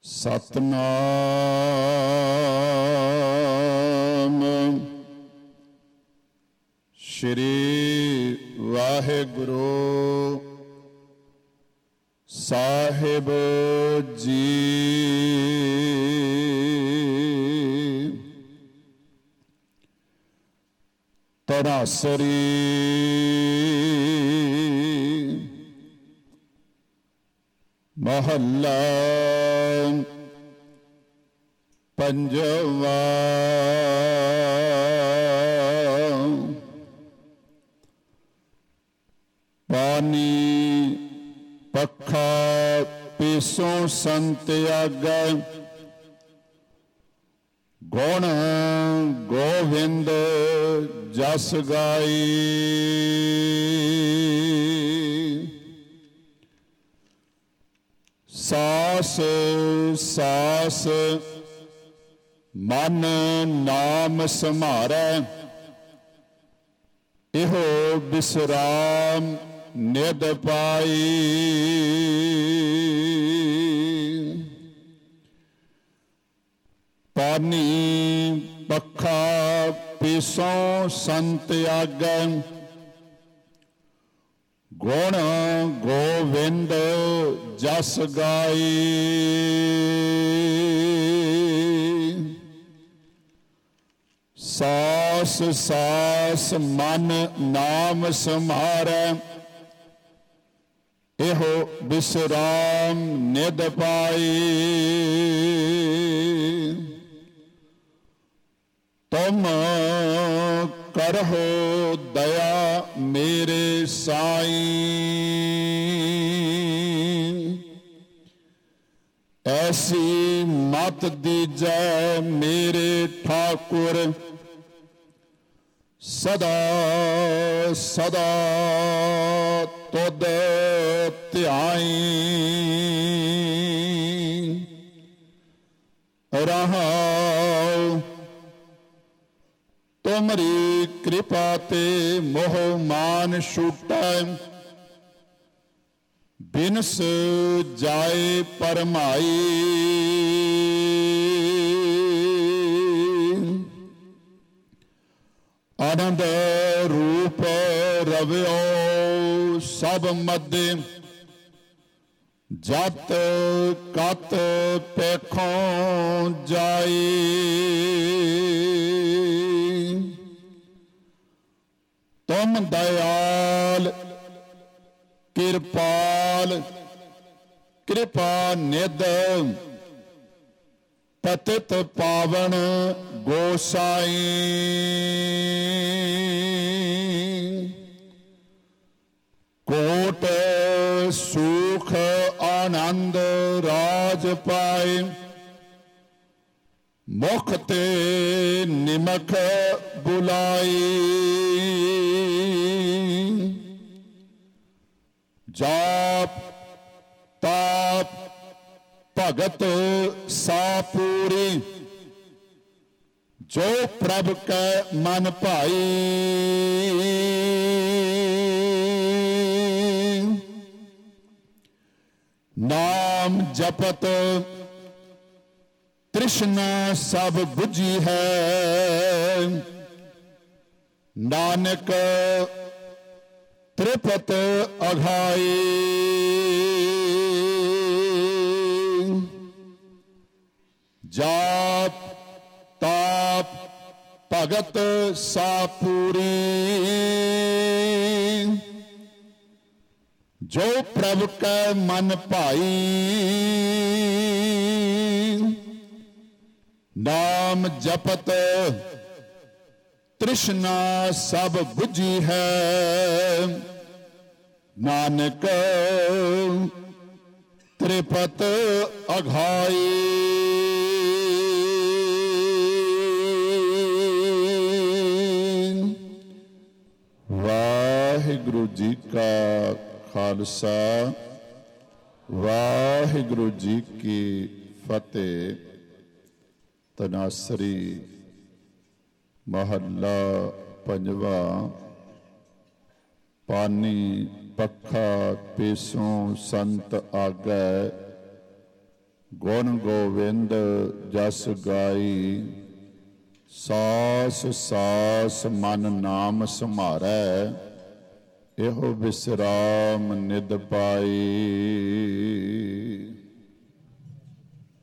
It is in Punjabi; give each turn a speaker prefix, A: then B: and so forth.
A: ਸਤਨਾਮ ਸ਼੍ਰੀ ਵਾਹਿਗੁਰੂ ਸਾਹਿਬ ਜੀ। ਤਰਾਸਰੀ ਮਹੱਲਾ ਪੰਜਵਾ। ਪਾਣੀ ਪੱਖਾ ਪੀਸੋਂ ਸੰਤ ਆਗੈ, ਗੁਣ ਗੋਵਿੰਦ ਜਸ ਗਾਈ। ਸਾਸ ਸਾਸ ਮਨ ਨਾਮ ਸਮਾਰੈ, ਇਹੋ ਬਿਸਰਾਮ ਨਿਦ ਪਾਈ। ਪਾਣੀ ਪੱਖਾ ਪੀਸੋਂ ਸੰਤ ਆਗੈ, ਗੁਣ ਗੋਵਿੰਦ ਜਸ ਗਾਈ। ਸਾਸ ਸਾਸ ਮਨ ਨਾਮ ਸਮਾਰੈ, ਇਹੋ ਬਿਸਰਾਮ ਨਿਦ ਪਾਈ। ਤੁਮ ਕਰਹੁ ਦਇਆ ਮੇਰੇ ਸਾਈਂ, ਐਸੀ ਮਤ ਦੀਜੈ ਮੇਰੇ ਠਾਕੁਰ। ਸਦਾ ਸਦਾ ਤੁਧ ਧਿਆਈ, ਰਹਾਉ ਤੁਮਰੀ ਕਿਰਪਾ ਤੇ ਮੋਹ ਮਾਨ ਛੂਟੈ। ਬਿਨਸ ਜਾਏ ਪਰਮਾਈ, ਆਨੰਦ ਰੂਪ ਰਵਿਓ ਸਭ ਮਧੇ। ਜਤ ਕਤ ਪੇਖੋਂ ਜਾਈ, ਤੁਮ ਦਇਆਲ ਕਿਰਪਾਲ। ਕਿਰਪਾ ਨਿਧ ਪਤਿਤ ਪਾਵਨ ਗੋਸਾਈ। ਕੋਟ ਸੁਖ ਆਨੰਦ ਰਾਜ ਪਾਏ, ਮੁਖ ਤੇ ਨਿਮਖ ਬੁਲਾਈ। ਜਾਪ ਤਾਪ ਭਗਤ ਸਾਪੂਰੀ, ਜੋ ਪ੍ਰਭ ਕੈ ਮਨ ਭਾਈ। ਨਾਮ ਜਪਤ ਤ੍ਰਿਸ਼ਨਾ ਸਭ ਬੁਝੀ ਹੈ, ਨਾਨਕ ਤ੍ਰਿਪਤ ਅਘਾਈ। ਜਾਪ ਤਾਪ ਭਗਤ ਸਾਪੂਰੀ, ਜੋ ਪ੍ਰਭ ਕੈ ਮਨ ਭਾਈ। ਨਾਮ ਜਪਤ ਤ੍ਰਿਸ਼ਨਾ ਸਭ ਬੁਝੀ ਹੈ, ਨਾਨਕ ਤ੍ਰਿਪਤ ਅਘਾਈ। ਵਾਹਿਗੁਰੂ ਜੀ ਕਾ ਖਾਲਸਾ, ਵਾਹਿਗੁਰੂ ਜੀ ਕੀ ਫਤਿਹ। ਤਨਾਸਰੀ ਮਹੱਲਾ ਪੰਜਵਾ। ਪਾਨੀ ਪੱਖਾ ਪੇਸੋਂ ਸੰਤ ਆਗੈ, ਗੁਣ ਗੋਵਿੰਦ ਜਸ ਗਾਈ, ਸਾਸ ਸਾਸ ਮਨ ਨਾਮ ਸੰਭਾਰੈ, ਇਹੋ ਬਿਸਰਾਮ ਨਿਦ ਪਾਈ।